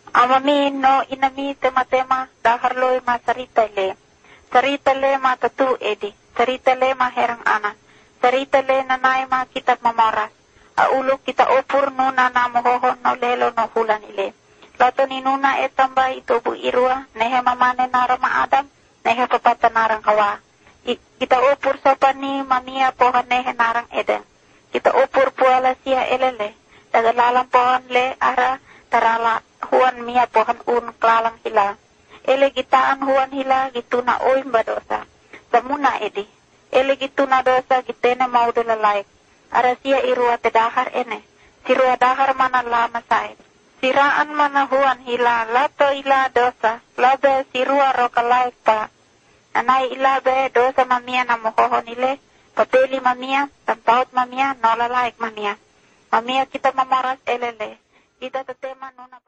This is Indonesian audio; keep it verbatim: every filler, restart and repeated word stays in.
Amami no inami tema-tema daharloy ma sarita le. Sarita le ma tatu edi. Sarita le ma herang ana. Sarita le nanay ma kita mamoras. Aulo kita opur nuna na mohohon no lelo no hulan ile. Lato ni nuna etamba ito bu irua. Nehe mamane narama adam. Nehe papata narang kawa. I, kita opur sopan ni mamia pohon nehe narang eden. Kita opur puala sia elele. Daga lalang pohon le ara tarala huan mia pohon un klalang hila. Ele gitaan huan hila gituna oim badosa. Samuna edi. Ele gituna dosa gitena mau de lalaik. Ara sia irua tedahar ene. Sirua dahar mana lama said. Siraan mana huan hila lato ila dosa. Labe sirua roka laik pa. Anai ila be dosa mamia na mohohon ile. Papeli mamia, tampaut mamia, nola laik mamia. Mamia kita memoras elele. Kita tetema nuna